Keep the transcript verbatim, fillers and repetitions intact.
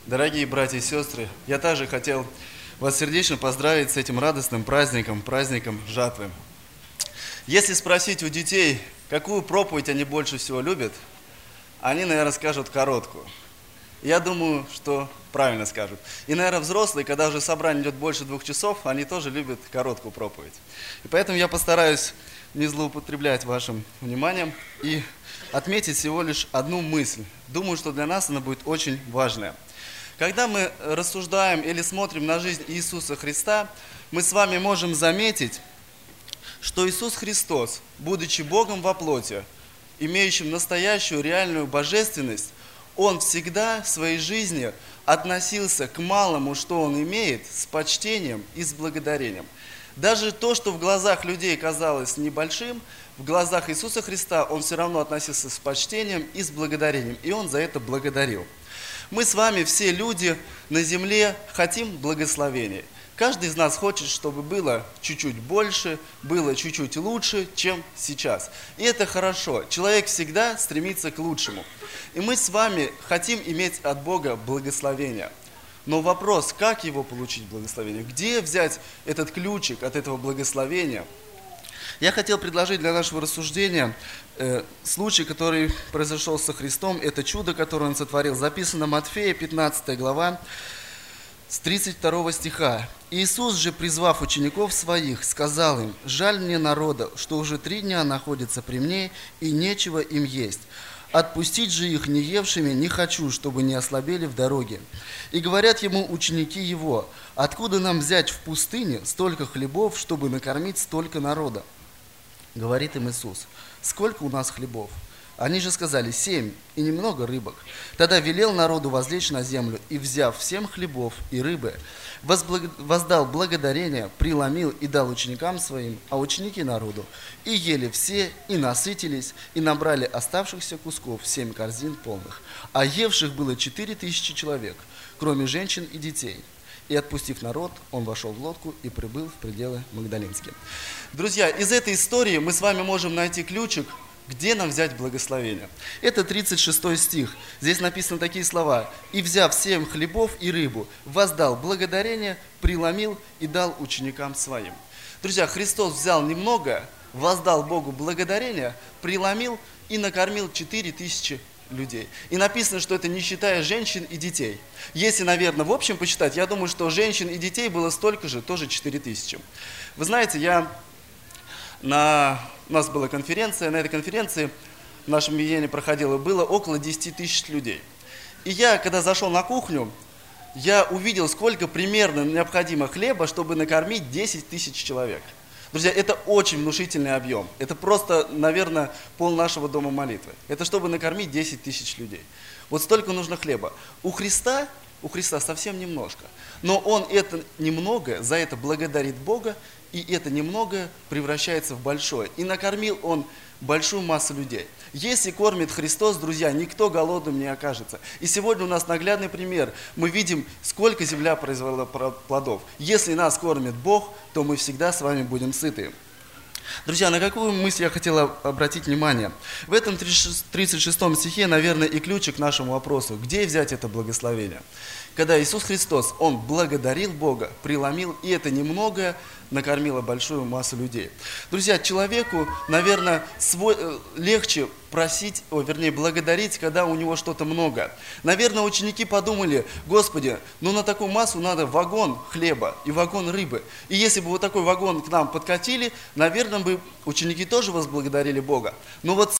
Дорогие братья и сестры, я также хотел вас сердечно поздравить с этим радостным праздником, праздником жатвы. Если спросить у детей, какую проповедь они больше всего любят, они, наверное, скажут короткую. Я думаю, что правильно скажут. И, наверное, взрослые, когда уже собрание идет больше двух часов, они тоже любят короткую проповедь. И поэтому я постараюсь не злоупотреблять вашим вниманием и отметить всего лишь одну мысль. Думаю, что для нас она будет очень важная. Когда мы рассуждаем или смотрим на жизнь Иисуса Христа, мы с вами можем заметить, что Иисус Христос, будучи Богом во плоти, имеющим настоящую реальную божественность, Он всегда в своей жизни относился к малому, что Он имеет, с почтением и с благодарением. Даже то, что в глазах людей казалось небольшим, в глазах Иисуса Христа Он все равно относился с почтением и с благодарением, и Он за это благодарил. Мы с вами, все люди на земле, хотим благословения. Каждый из нас хочет, чтобы было чуть-чуть больше, было чуть-чуть лучше, чем сейчас. И это хорошо. Человек всегда стремится к лучшему. И мы с вами хотим иметь от Бога благословение. Но вопрос, как его получить благословение? Где взять этот ключик от этого благословения? Я хотел предложить для нашего рассуждения э, случай, который произошел со Христом. Это чудо, которое Он сотворил. Записано Матфея, пятнадцатая глава, с тридцать второго стиха. «Иисус же, призвав учеников своих, сказал им: жаль мне народа, что уже три дня находятся при мне, и нечего им есть. Отпустить же их не евшими не хочу, чтобы не ослабели в дороге. И говорят ему ученики его: откуда нам взять в пустыне столько хлебов, чтобы накормить столько народа? Говорит им Иисус: сколько у нас хлебов? Они же сказали: семь, и немного рыбок. Тогда велел народу возлечь на землю, и, взяв семь хлебов и рыбы, возблаг... воздал благодарение, преломил и дал ученикам своим, а ученики народу. И ели все, и насытились, и набрали оставшихся кусков семь корзин полных. А евших было четыре тысячи человек, кроме женщин и детей. И, отпустив народ, Он вошел в лодку и прибыл в пределы Магдалинские». Друзья, из этой истории мы с вами можем найти ключик, где нам взять благословение. Это тридцать шестой стих. Здесь написаны такие слова: «И, взяв семь хлебов и рыбу, воздал благодарение, преломил и дал ученикам своим». Друзья, Христос взял немного, воздал Богу благодарение, преломил и накормил четыре тысячи людей. И написано, что это не считая женщин и детей. Если, наверное, в общем посчитать, я думаю, что женщин и детей было столько же, тоже четыре тысячи. Вы знаете, я на... у нас была конференция, на этой конференции в нашем объединении проходило, было около десяти тысяч людей. И я, когда зашел на кухню, я увидел, сколько примерно необходимо хлеба, чтобы накормить десять тысяч человек. Друзья, это очень внушительный объем. Это просто, наверное, пол нашего дома молитвы. Это чтобы накормить десять тысяч людей. Вот столько нужно хлеба. У Христа, у Христа совсем немножко. Но Он это немного, за это благодарит Бога, и это немного превращается в большое. И накормил Он большую массу людей. Если кормит Христос, друзья, никто голодным не окажется. И сегодня у нас наглядный пример. Мы видим, сколько земля произвела плодов. Если нас кормит Бог, то мы всегда с вами будем сыты. Друзья, на какую мысль я хотел обратить внимание? В этом тридцать шестом стихе, наверное, и ключик к нашему вопросу. Где взять это благословение? Когда Иисус Христос, Он благодарил Бога, преломил, и это немногое накормило большую массу людей. Друзья, человеку, наверное, свой, легче просить, о, вернее, благодарить, когда у него что-то много. Наверное, ученики подумали: Господи, ну на такую массу надо вагон хлеба и вагон рыбы. И если бы вот такой вагон к нам подкатили, наверное, бы ученики тоже возблагодарили Бога. Но вот